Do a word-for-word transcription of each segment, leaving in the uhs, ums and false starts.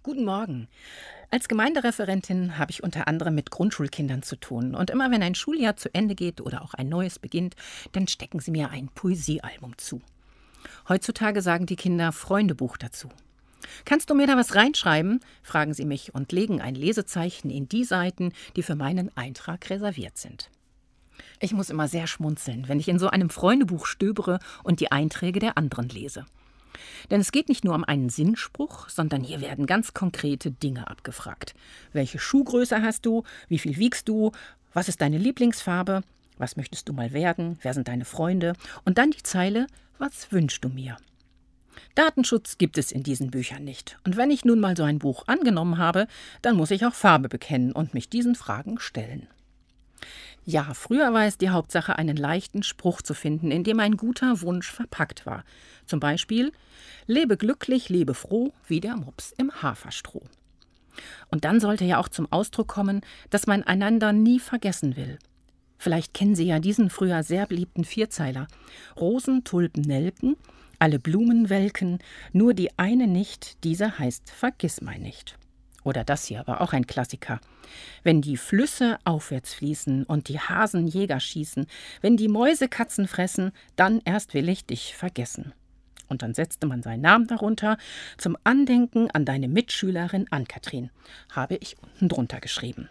Guten Morgen. Als Gemeindereferentin habe ich unter anderem mit Grundschulkindern zu tun. Und immer wenn ein Schuljahr zu Ende geht oder auch ein neues beginnt, dann stecken sie mir ein Poesiealbum zu. Heutzutage sagen die Kinder Freundebuch dazu. Kannst du mir da was reinschreiben? Fragen sie mich und legen ein Lesezeichen in die Seiten, die für meinen Eintrag reserviert sind. Ich muss immer sehr schmunzeln, wenn ich in so einem Freundebuch stöbere und die Einträge der anderen lese. Denn es geht nicht nur um einen Sinnspruch, sondern hier werden ganz konkrete Dinge abgefragt. Welche Schuhgröße hast du? Wie viel wiegst du? Was ist deine Lieblingsfarbe? Was möchtest du mal werden? Wer sind deine Freunde? Und dann die Zeile: Was wünschst du mir? Datenschutz gibt es in diesen Büchern nicht. Und wenn ich nun mal so ein Buch angenommen habe, dann muss ich auch Farbe bekennen und mich diesen Fragen stellen. Ja, früher war es die Hauptsache, einen leichten Spruch zu finden, in dem ein guter Wunsch verpackt war. Zum Beispiel: Lebe glücklich, lebe froh, wie der Mops im Haferstroh. Und dann sollte ja auch zum Ausdruck kommen, dass man einander nie vergessen will. Vielleicht kennen Sie ja diesen früher sehr beliebten Vierzeiler: Rosen, Tulpen, Nelken, alle Blumen welken, nur die eine nicht, diese heißt Vergissmeinnicht. Oder das hier war auch ein Klassiker. Wenn die Flüsse aufwärts fließen und die Hasen Jäger schießen, wenn die Mäuse Katzen fressen, dann erst will ich dich vergessen. Und dann setzte man seinen Namen darunter: Zum Andenken an deine Mitschülerin Ann-Kathrin, habe ich unten drunter geschrieben.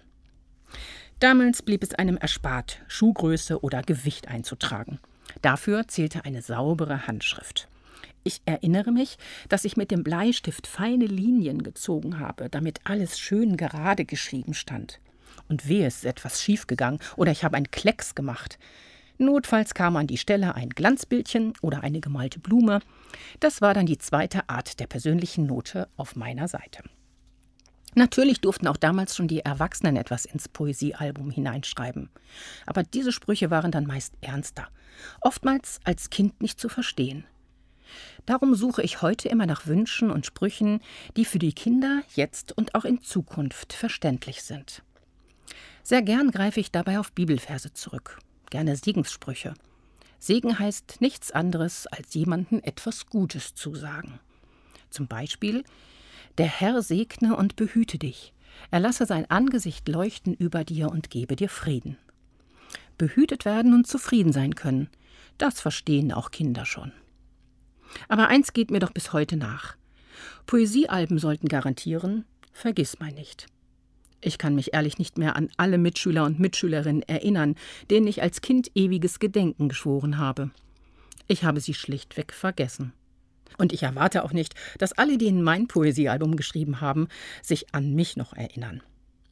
Damals blieb es einem erspart, Schuhgröße oder Gewicht einzutragen. Dafür zählte eine saubere Handschrift. Ich erinnere mich, dass ich mit dem Bleistift feine Linien gezogen habe, damit alles schön gerade geschrieben stand. Und wehe, es ist etwas schiefgegangen oder ich habe einen Klecks gemacht. Notfalls kam an die Stelle ein Glanzbildchen oder eine gemalte Blume. Das war dann die zweite Art der persönlichen Note auf meiner Seite. Natürlich durften auch damals schon die Erwachsenen etwas ins Poesiealbum hineinschreiben. Aber diese Sprüche waren dann meist ernster, oftmals als Kind nicht zu verstehen. Darum suche ich heute immer nach Wünschen und Sprüchen, die für die Kinder jetzt und auch in Zukunft verständlich sind. Sehr gern greife ich dabei auf Bibelverse zurück, gerne Segenssprüche. Segen heißt nichts anderes, als jemandem etwas Gutes zusagen. Zum Beispiel: Der Herr segne und behüte dich, er lasse sein Angesicht leuchten über dir und gebe dir Frieden. Behütet werden und zufrieden sein können, das verstehen auch Kinder schon. Aber eins geht mir doch bis heute nach. Poesiealben sollten garantieren: Vergissmeinnicht. Ich kann mich ehrlich nicht mehr an alle Mitschüler und Mitschülerinnen erinnern, denen ich als Kind ewiges Gedenken geschworen habe. Ich habe sie schlichtweg vergessen. Und ich erwarte auch nicht, dass alle, die in mein Poesiealbum geschrieben haben, sich an mich noch erinnern.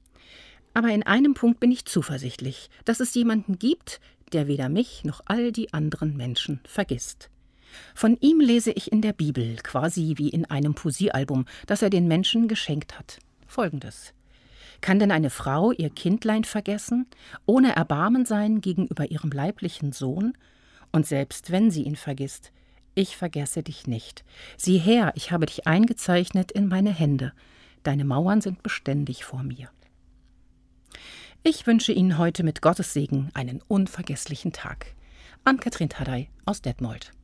Aber in einem Punkt bin ich zuversichtlich, dass es jemanden gibt, der weder mich noch all die anderen Menschen vergisst. Von ihm lese ich in der Bibel, quasi wie in einem Poesiealbum, das er den Menschen geschenkt hat, Folgendes: Kann denn eine Frau ihr Kindlein vergessen, ohne Erbarmen sein gegenüber ihrem leiblichen Sohn? Und selbst wenn sie ihn vergisst: Ich vergesse dich nicht. Sieh her, ich habe dich eingezeichnet in meine Hände. Deine Mauern sind beständig vor mir. Ich wünsche Ihnen heute mit Gottes Segen einen unvergesslichen Tag. Ann-Kathrin Tadei aus Detmold.